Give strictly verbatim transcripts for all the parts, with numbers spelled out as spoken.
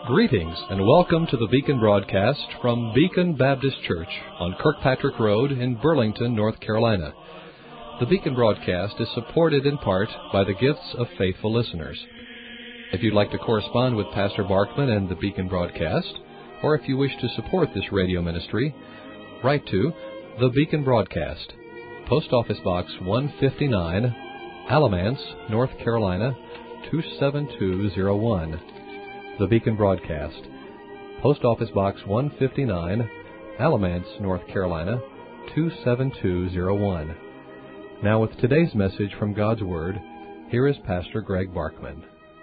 Greetings and welcome to the Beacon broadcast from Beacon Baptist Church on Kirkpatrick Road in Burlington, North Carolina. The Beacon broadcast is supported in part by the gifts of faithful listeners. If you'd like to correspond with Pastor Barkman and the Beacon broadcast, or if you wish to support this radio ministry, write to The Beacon Broadcast, Post Office Box one fifty-nine, Alamance, North Carolina, two seven two zero one. The Beacon Broadcast, Post Office Box one fifty-nine, Alamance, North Carolina, two seven two zero one. Now with today's message from God's Word, here is Pastor Greg Barkman.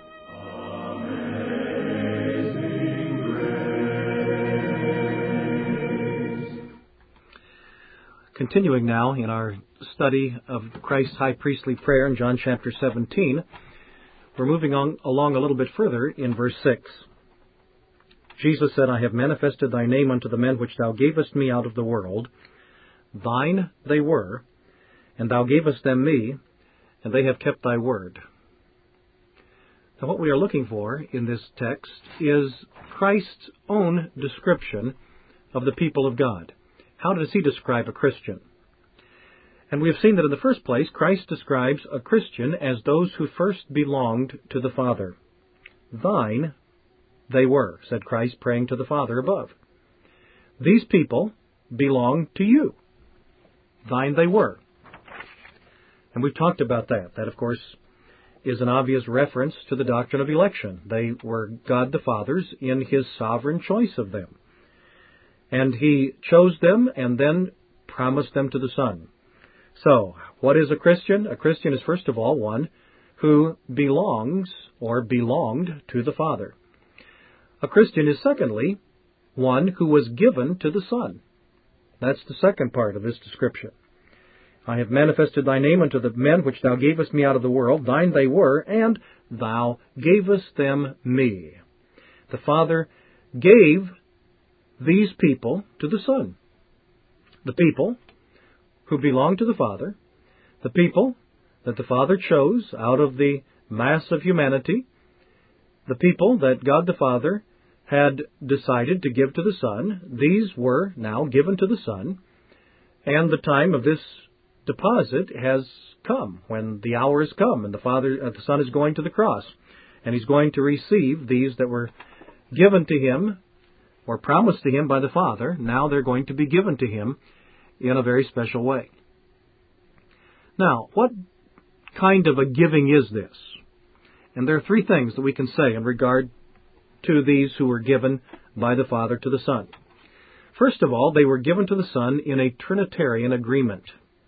Continuing now in our study of Christ's high priestly prayer in John chapter seventeen, we're moving on along a little bit further in verse six. Jesus said, I have manifested thy name unto the men which thou gavest me out of the world. Thine they were, and thou gavest them me, and they have kept thy word. Now what we are looking for in this text is Christ's own description of the people of God. How does he describe a Christian? And we have seen that in the first place, Christ describes a Christian as those who first belonged to the Father. Thine they were, said Christ, praying to the Father above. These people belong to you. Thine they were. And we've talked about that. That, of course, is an obvious reference to the doctrine of election. They were God the Father's in His sovereign choice of them. And He chose them and then promised them to the Son. So, what is a Christian? A Christian is, first of all, one who belongs or belonged to the Father. A Christian is, secondly, one who was given to the Son. That's the second part of this description. I have manifested thy name unto the men which thou gavest me out of the world. Thine they were, and thou gavest them me. The Father gave these people to the Son. The people who belong to the Father, the people that the Father chose out of the mass of humanity, the people that God the Father had decided to give to the Son, these were now given to the Son, and the time of this deposit has come, when the hour has come, and the Father, uh, the Son is going to the cross, and He's going to receive these that were given to Him, or promised to Him by the Father. Now they're going to be given to Him in a very special way. Now, what kind of a giving is this? And there are three things that we can say in regard to these who were given by the Father to the Son. First of all, they were given to the Son in a Trinitarian agreement.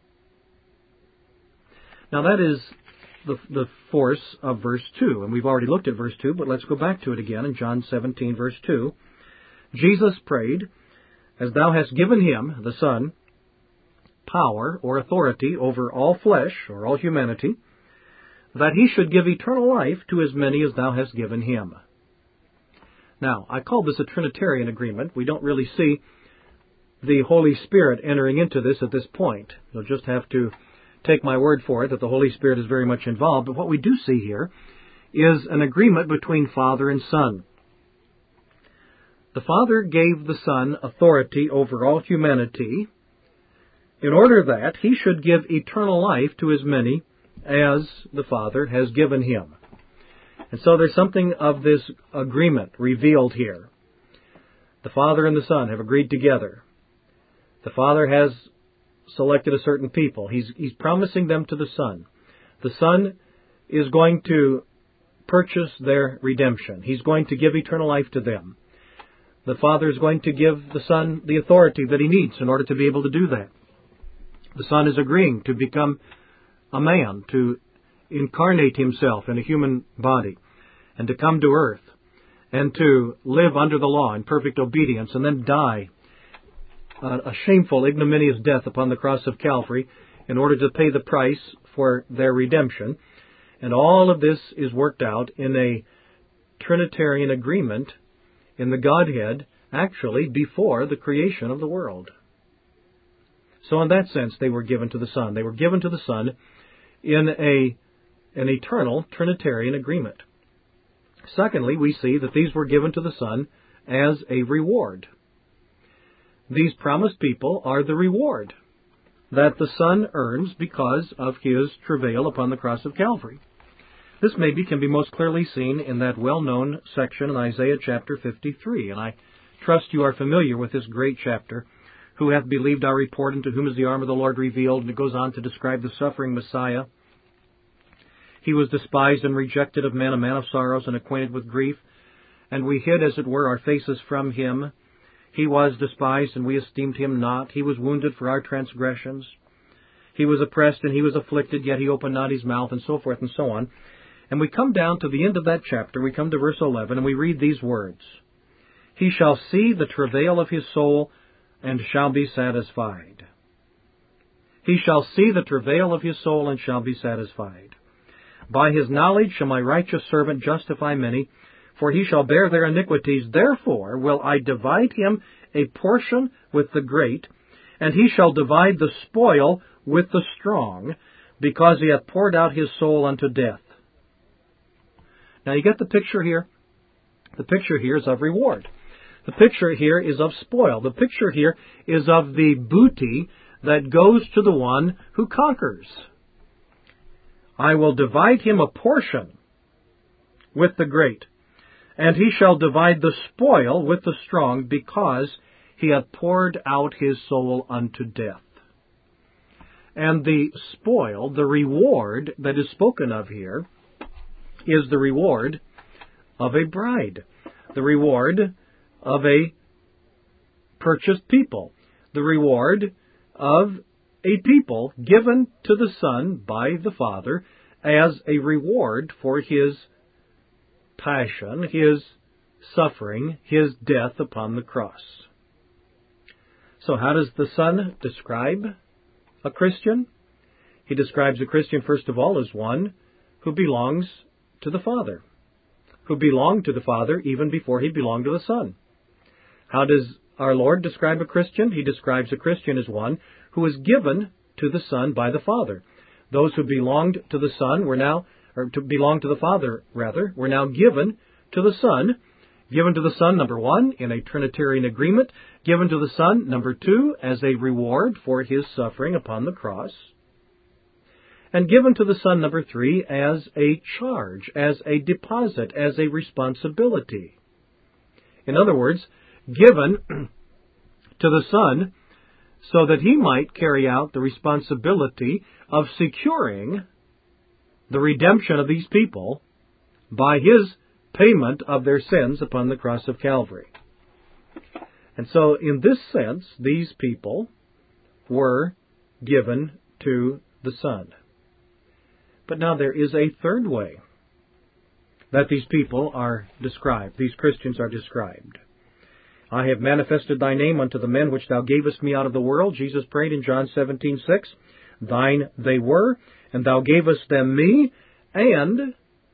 Now that is the, the force of verse two, and we've already looked at verse two, but let's go back to it again in John seventeen, verse two. Jesus prayed, as thou hast given Him, the Son, power or authority over all flesh or all humanity, that He should give eternal life to as many as thou hast given Him. Now, I call this a Trinitarian agreement. We don't really see the Holy Spirit entering into this at this point. You'll just have to take my word for it that the Holy Spirit is very much involved. But what we do see here is an agreement between Father and Son. The Father gave the Son authority over all humanity in order that He should give eternal life to as many as the Father has given Him. And so there's something of this agreement revealed here. The Father and the Son have agreed together. The Father has selected a certain people. He's, he's promising them to the Son. The Son is going to purchase their redemption. He's going to give eternal life to them. The Father is going to give the Son the authority that He needs in order to be able to do that. The Son is agreeing to become a man, to incarnate Himself in a human body, and to come to earth, and to live under the law in perfect obedience, and then die a shameful, ignominious death upon the cross of Calvary in order to pay the price for their redemption. And all of this is worked out in a Trinitarian agreement in the Godhead, actually before the creation of the world. So in that sense, they were given to the Son. They were given to the Son in a an eternal Trinitarian agreement. Secondly, we see that these were given to the Son as a reward. These promised people are the reward that the Son earns because of His travail upon the cross of Calvary. This maybe can be most clearly seen in that well-known section in Isaiah chapter fifty-three, and I trust you are familiar with this great chapter. Who hath believed our report, and to whom is the arm of the Lord revealed? And it goes on to describe the suffering Messiah. He was despised and rejected of men, a man of sorrows and acquainted with grief. And we hid, as it were, our faces from Him. He was despised, and we esteemed Him not. He was wounded for our transgressions. He was oppressed, and He was afflicted, yet He opened not His mouth, and so forth and so on. And we come down to the end of that chapter. We come to verse eleven, and we read these words. He shall see the travail of His soul, and shall be satisfied. He shall see the travail of His soul, and shall be satisfied. By His knowledge shall my righteous servant justify many, for he shall bear their iniquities. Therefore will I divide him a portion with the great, and he shall divide the spoil with the strong, because he hath poured out his soul unto death. Now you get the picture here? The picture here is of reward. The picture here is of spoil. The picture here is of the booty that goes to the one who conquers. I will divide him a portion with the great, and he shall divide the spoil with the strong, because he hath poured out his soul unto death. And the spoil, the reward that is spoken of here, is the reward of a bride, the reward of a purchased people, the reward of a people given to the Son by the Father as a reward for His passion, His suffering, His death upon the cross. So how does the Son describe a Christian? He describes a Christian, first of all, as one who belongs to the Father, who belonged to the Father even before He belonged to the Son. How does our Lord describe a Christian? He describes a Christian as one who is given to the Son by the Father. Those who belonged to the Son were now, or to belong to the Father, rather, were now given to the Son. Given to the Son, number one, in a Trinitarian agreement. Given to the Son, number two, as a reward for His suffering upon the cross. And given to the Son, number three, as a charge, as a deposit, as a responsibility. In other words, given to the Son so that He might carry out the responsibility of securing the redemption of these people by His payment of their sins upon the cross of Calvary. And so, in this sense, these people were given to the Son. But now there is a third way that these people are described, these Christians are described. I have manifested Thy name unto the men which Thou gavest me out of the world. Jesus prayed in John seventeen six, Thine they were, and Thou gavest them me, and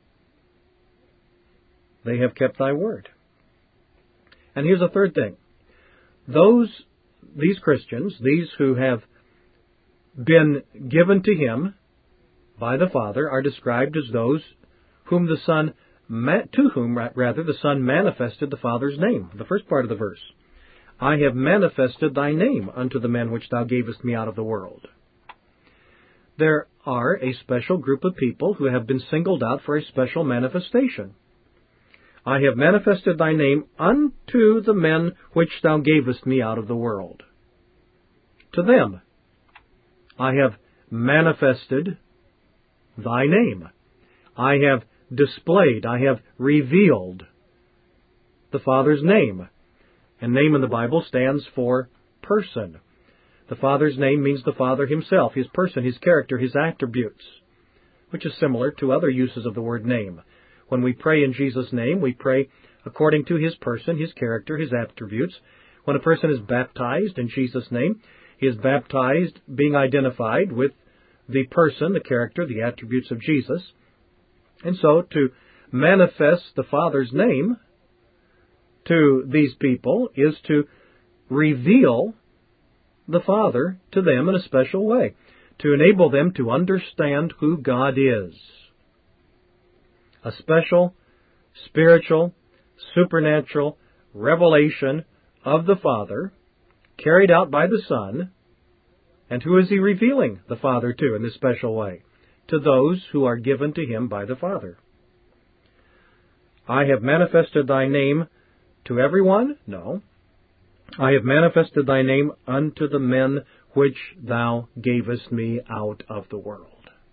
they have kept Thy word. And here's a third thing. Those, these Christians, these who have been given to Him by the Father, are described as those whom the Son to whom, rather, the Son manifested the Father's name. The first part of the verse. I have manifested Thy name unto the men which Thou gavest me out of the world. There are a special group of people who have been singled out for a special manifestation. I have manifested Thy name unto the men which Thou gavest me out of the world. To them, I have manifested Thy name. I have displayed, I have revealed the Father's name. And name in the Bible stands for person. The Father's name means the Father Himself, His person, His character, His attributes, which is similar to other uses of the word name. When we pray in Jesus' name, we pray according to His person, His character, His attributes. When a person is baptized in Jesus' name, he is baptized being identified with the person, the character, the attributes of Jesus. And so, to manifest the Father's name to these people is to reveal the Father to them in a special way, to enable them to understand who God is. A special spiritual, supernatural revelation of the Father, carried out by the Son. And who is he revealing the Father to in this special way? To those who are given to him by the Father. I have manifested thy name to everyone? No. I have manifested thy name unto the men which thou gavest me out of the world.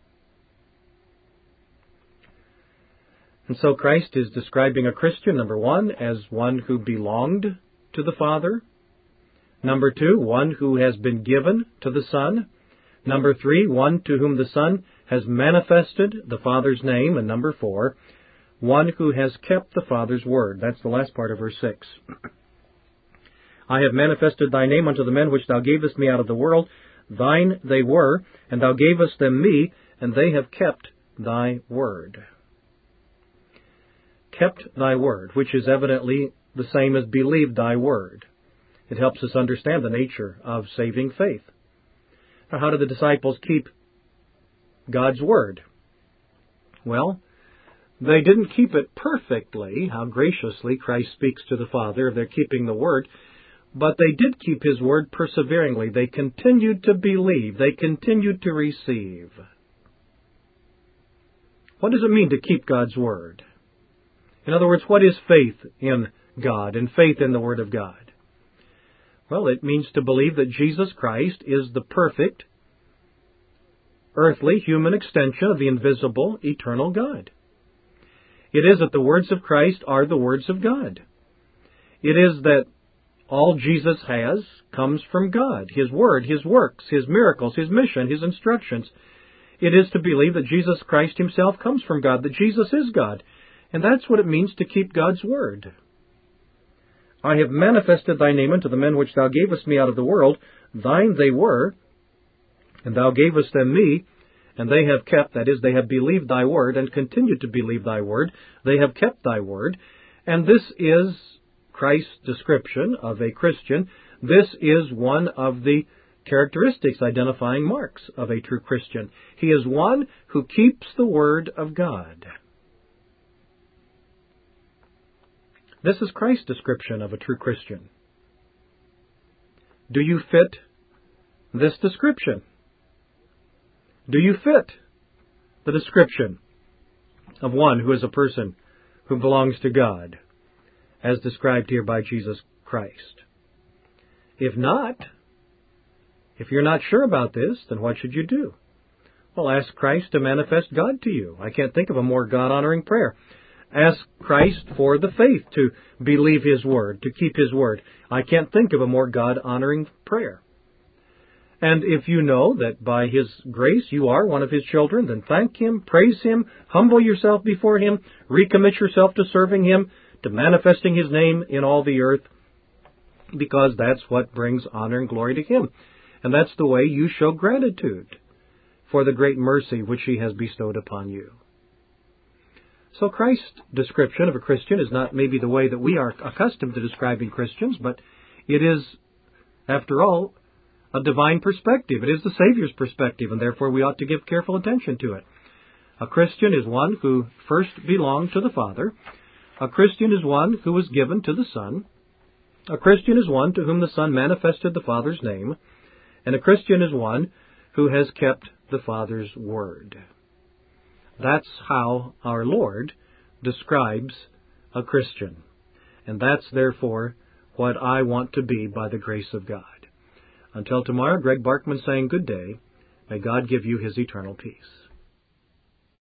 And so Christ is describing a Christian, number one, as one who belonged to the Father. Number two, one who has been given to the Son. Number three, one to whom the Son has manifested the Father's name. And number four, one who has kept the Father's word. That's the last part of verse six. I have manifested thy name unto the men which thou gavest me out of the world. Thine they were, and thou gavest them me, and they have kept thy word. Kept thy word, which is evidently the same as believed thy word. It helps us understand the nature of saving faith. Now, how did the disciples keep God's word? Well, they didn't keep it perfectly. How graciously Christ speaks to the Father of their keeping the word. But they did keep his word perseveringly. They continued to believe. They continued to receive. What does it mean to keep God's word? In other words, what is faith in God and faith in the Word of God? Well, it means to believe that Jesus Christ is the perfect, earthly, human extension of the invisible, eternal God. It is that the words of Christ are the words of God. It is that all Jesus has comes from God. His Word, His works, His miracles, His mission, His instructions. It is to believe that Jesus Christ Himself comes from God, that Jesus is God. And that's what it means to keep God's word. I have manifested thy name unto the men which thou gavest me out of the world. Thine they were, and thou gavest them me, and they have kept, that is, they have believed thy word, and continued to believe thy word. They have kept thy word. And this is Christ's description of a Christian. This is one of the characteristics, identifying marks of a true Christian. He is one who keeps the word of God. This is Christ's description of a true Christian. Do you fit this description? Do you fit the description of one who is a person who belongs to God, as described here by Jesus Christ? If not, if you're not sure about this, then what should you do? Well, ask Christ to manifest God to you. I can't think of a more God-honoring prayer. Ask Christ for the faith to believe His word, to keep His word. I can't think of a more God-honoring prayer. And if you know that by His grace you are one of His children, then thank Him, praise Him, humble yourself before Him, recommit yourself to serving Him, to manifesting His name in all the earth, because that's what brings honor and glory to Him. And that's the way you show gratitude for the great mercy which He has bestowed upon you. So Christ's description of a Christian is not maybe the way that we are accustomed to describing Christians, but it is, after all, a divine perspective. It is the Savior's perspective, and therefore we ought to give careful attention to it. A Christian is one who first belonged to the Father. A Christian is one who was given to the Son. A Christian is one to whom the Son manifested the Father's name. And a Christian is one who has kept the Father's word. That's how our Lord describes a Christian. And that's, therefore, what I want to be by the grace of God. Until tomorrow, Greg Barkman saying good day. May God give you His eternal peace.